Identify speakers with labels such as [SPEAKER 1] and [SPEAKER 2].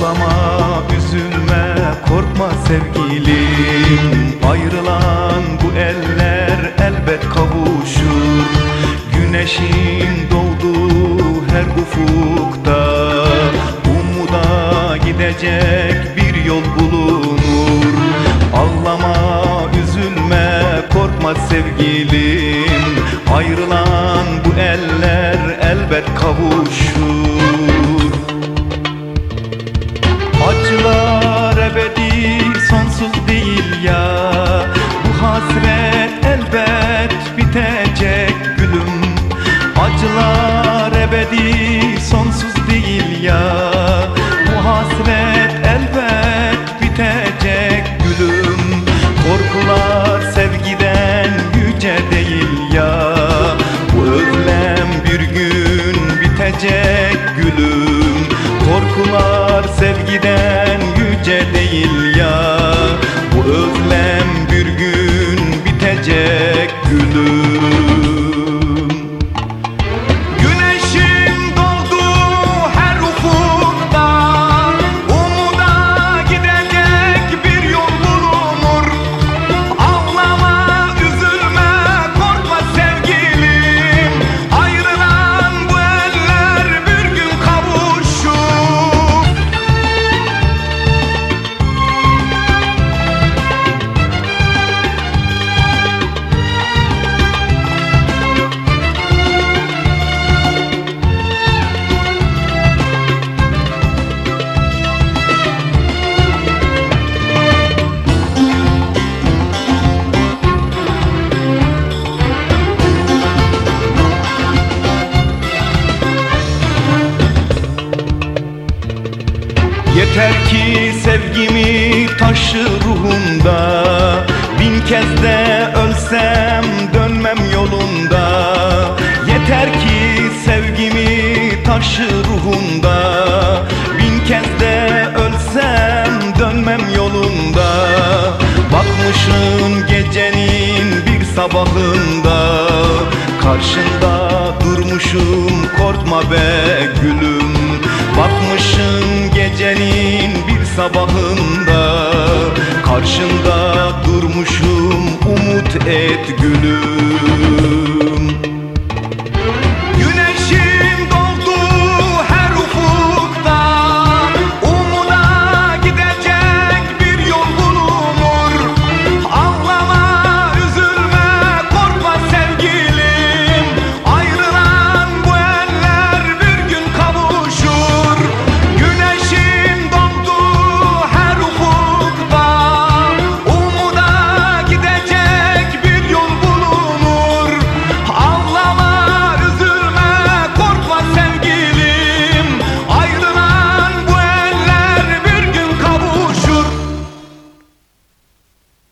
[SPEAKER 1] Ağlama, üzülme, korkma sevgilim. Ayrılan bu eller elbet kavuşur. Güneşin doğduğu her ufukta umuda gidecek bir yol bulunur. Ağlama, üzülme, korkma sevgilim. Ayrılan bu eller elbet kavuşur. Acılar ebedi, sonsuz değil ya. Bu hasret elbet bitecek gülüm. Acılar ebedi, sonsuz değil ya. Bu hasret elbet bitecek gülüm. Korkular sevgiden yüce değil ya. Bu özlem bir gün bitecek gülüm. Korkular sevgiden yüce değil ya. Bu özlem bir gün bitecek gülüm. Güneşin doğduğu her ufukta umuda gidecek bir yol bulunur. Ağlama, üzülme, korkma sevgilim. Ayrılan bu eller bir gün kavuşur. Yeter ki sevgimi taşı ruhunda. Bin kez de ölsem dönmem yolunda. Yeter ki sevgimi taşı ruhunda. Bin kez de ölsem dönmem yolunda. Bakmışım gecenin bir sabahında. Karşında durmuşum, korkma be gülüm. Bakmışım gecenin bir sabahında. Karşında durmuşum, umut et gülüm.